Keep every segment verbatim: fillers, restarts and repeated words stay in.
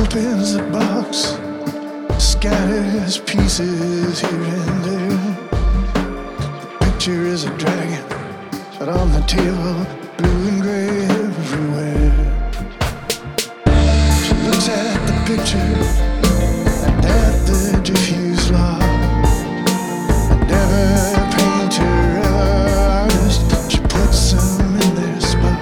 opens the box, scatters pieces here and there. The picture is a dragon, but on the table, blue and gray everywhere. She looks at the picture and at the diffused love. And ever painter, ever artist, she puts them in their spot.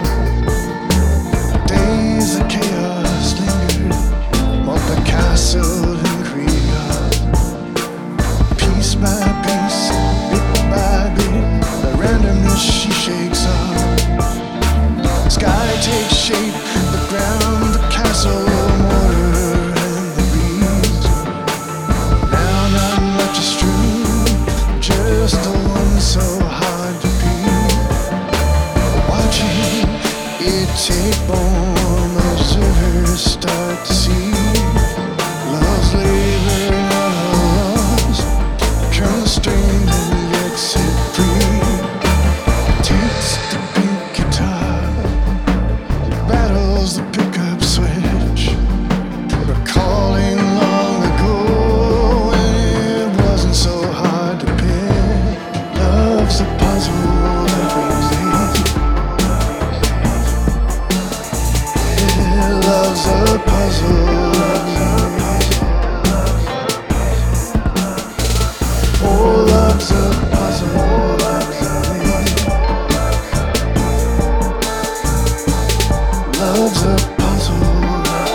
Days of chaos lingered, more Picasso than Krieg. Piece by piece, bit by bit, the randomness she shakes off. Sky takes shape, the ground, the castle, mortar, and the breeze. Now not much is true, just the one so hard to breathe. Watching it take form, observers start to see love's labor, love's constrained and yet set free. Takes the pink guitar, battles the pickup switch, recalling long ago when it wasn't so hard to pick. Love's a puzzle that we make. Yeah, love's a puzzle that we make. Oh, love's a puzzle that we make. Love's a puzzle that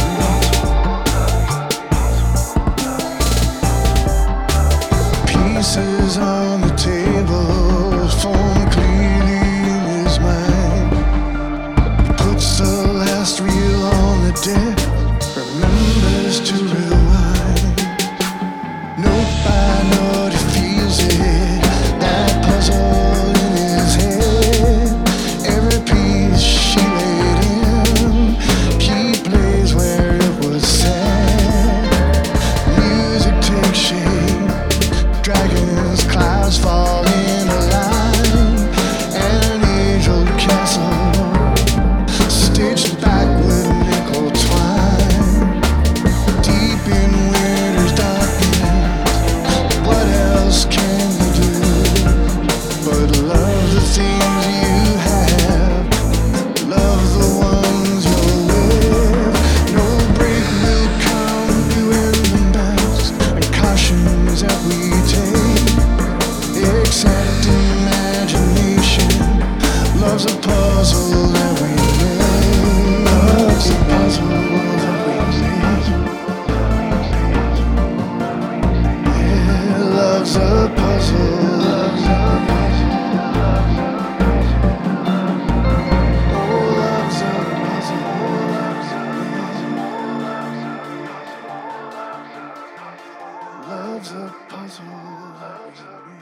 we make. Pieces on the table form clearly in his mind. He puts the last reel on the deck, remembers to rewind. Note by note he feels it, that puzzle in his head. Every piece she laid in, he plays where it was said. Music takes shape, dragons, clouds fall in a line, and an angel castle stitched back with nickel twine. Deep in winter's darkness, what else can you do but love the things you have, love the ones you're with? No break will come, doing the best, and cautions that we take. Except imagination, love's a puzzle that we make. Love's a puzzle that we make. Yeah, love's a puzzle that we make. Oh, love's a puzzle that we make. Love's a puzzle that we make.